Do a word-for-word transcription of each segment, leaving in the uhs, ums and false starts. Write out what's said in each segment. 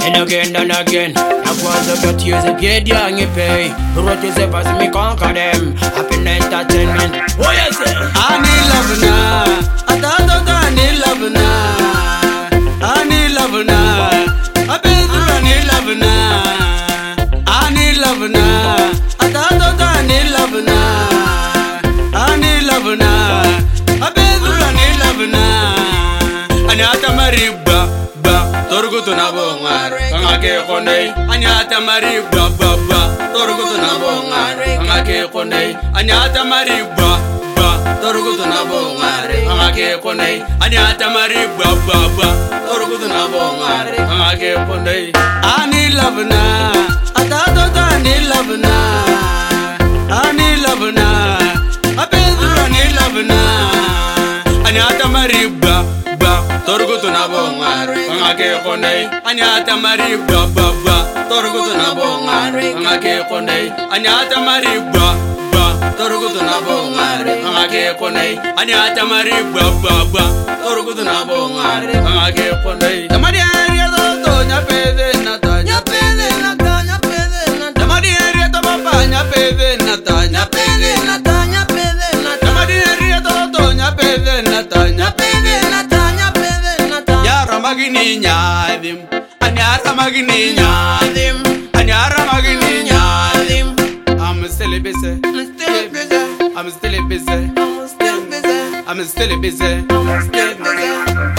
and again and again. I was a good years a get young you pay. Wrote yourself as me conquer them. Happy entertainment. What you say? I need love now. I thought I need love now. I need love now. I bet I need love now. I need love now. I thought I need love now. I need love now. I bet I need love now. Anyata mariba ba torgutu na bonga ngake konei. Anyata mariba ba ba torgutu na bonga ngake konei. Anyata mariba ba torgutu na bonga ngake konei. Anyata mariba ba ba torgutu na bonga ngake konei. I need love now. I thought I need love now. I need love now. I bet I need love now. Anyata mariba ba torgutu na bonga ngake konei. Anyata mariba ba ba torgutu na bonga ngake konei. Anyata mariba ba torgutu na bonga ngake konei. Anyata mariba ba ba torgutu na bonga ngake konei. Tamari area to nya pede na ta nya pede na ta nya pede na tamari area to papa nya pede na ta nya pede na ta nya pede na tamari area to nya pede na ta nya pede na ta nya pede na ta ya ramagini nyadim anyara magini nyadim anyara magini nyadim. I'm still busy, I'm still busy, I'm still busy, I'm still busy, I'm still busy, I'm still busy.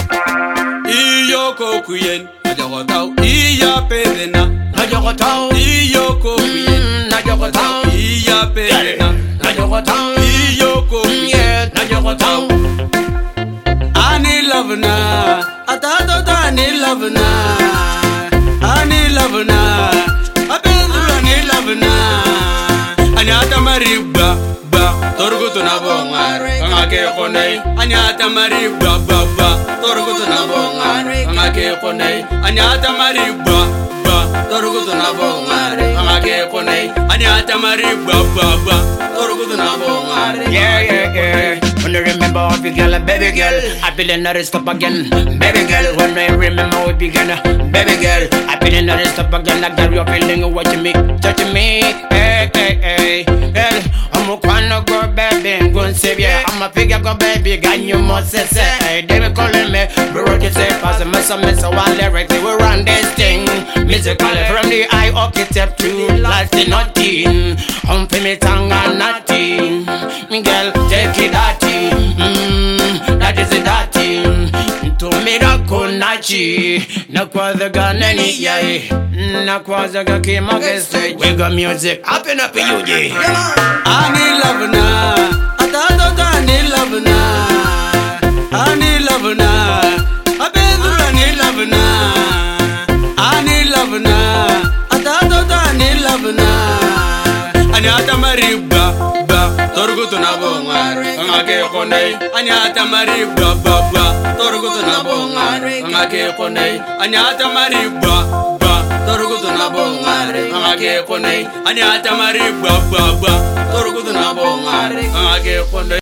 Iyo kokuyen najokotau iya pedena Najokotau iyo kokuyen Najokotau iya pedena Najokotau iyo kokuyen Najokotau. I need love now. I thought I need love now. I need love now. I bet I need love now. Anyata mariba ba torgutu na bonga ngake konei. Anyata mariba ba ba torgutu na bonga ngake konei. Anyata mariba ba torgutu na bonga ngake konei. Anyata mariba ba ba torgutu na bonga. Yeah, yeah, yeah. When I remember how we girl, baby girl, I feel another stop again, baby girl. When I remember how we began, baby girl, I feel another stop again. I got your feeling of watching me, touching me. Hey, hey, hey, girl, I'm a quando girl, baby, go and save ya. I'm a figure go, baby, got you must say, say. They be calling me, bro, you say, pass a mess, a mess, a while lyrics, they will run this thing. Musically from the eye, architect to last in nothing. I'm for me tongue and nothing. Girl, take it that thing. Mm, that is it that thing. To me that konachi. Nakwaza ganani yai. Nakwaza gakima gese. We got music. Happen up you day. I need love now. I thought I need love now. I need love now. I bet I need love now. I need love now. I thought I need love now. Anyata mariba ba torgutu na bonga ngake konei. Anyata mariba ba ba torgutu na bonga ngake konei. Anyata mariba ba torgutu na bonga ngake konei. Anyata mariba ba ba torgutu na bonga ngake konei.